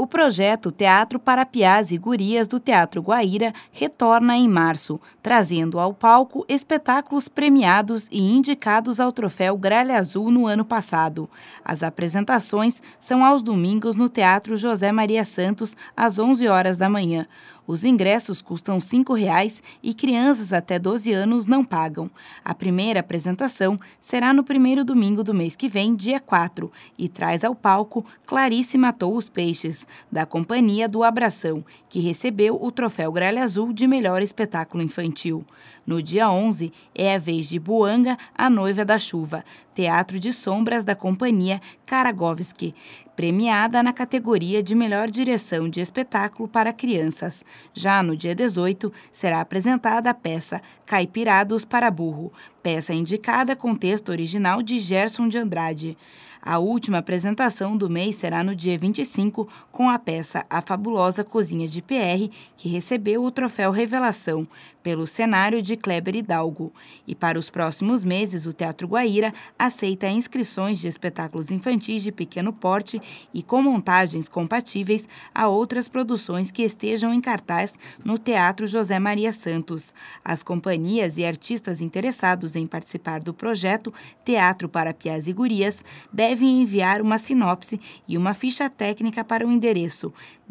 O projeto Teatro para Piás e Gurias do Teatro Guaíra retorna em março, trazendo ao palco espetáculos premiados e indicados ao troféu Gralha Azul no ano passado. As apresentações são aos domingos no Teatro José Maria Santos, às 11 horas da manhã. Os ingressos custam R$ 5,00 e crianças até 12 anos não pagam. A primeira apresentação será no primeiro domingo do mês que vem, dia 4, e traz ao palco Clarice Matou os Peixes, da Companhia do Abração, que recebeu o troféu Gralha Azul de melhor espetáculo infantil. No dia 11, é a vez de Buanga, a Noiva da Chuva, teatro de sombras da Companhia Karagovski, premiada na categoria de melhor direção de espetáculo para crianças. Já no dia 18, será apresentada a peça Caipirados para Burro, peça indicada com texto original de Gerson de Andrade. A última apresentação do mês será no dia 25, com a peça A Fabulosa Cozinha de PR, que recebeu o troféu Revelação, pelo cenário de Kleber Hidalgo. E para os próximos meses, o Teatro Guaíra aceita inscrições de espetáculos infantis de pequeno porte e com montagens compatíveis a outras produções que estejam em cartaz no Teatro José Maria Santos. As companhias e artistas interessados em participar do projeto Teatro para Piás e Gurias devem enviar uma sinopse e uma ficha técnica para o endereço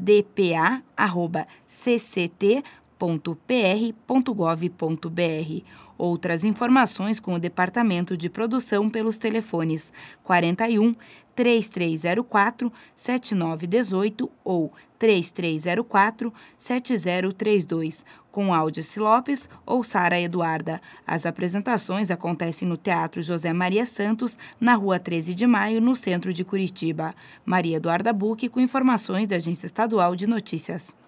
dpa@cct.pr.gov.br. Outras informações com o Departamento de Produção pelos telefones 41 3304 7918 ou 3304 7032, com Aldice Lopes ou Sara Eduarda. As apresentações acontecem no Teatro José Maria Santos, na Rua 13 de Maio, no centro de Curitiba. Maria Eduarda Bucchi, com informações da Agência Estadual de Notícias.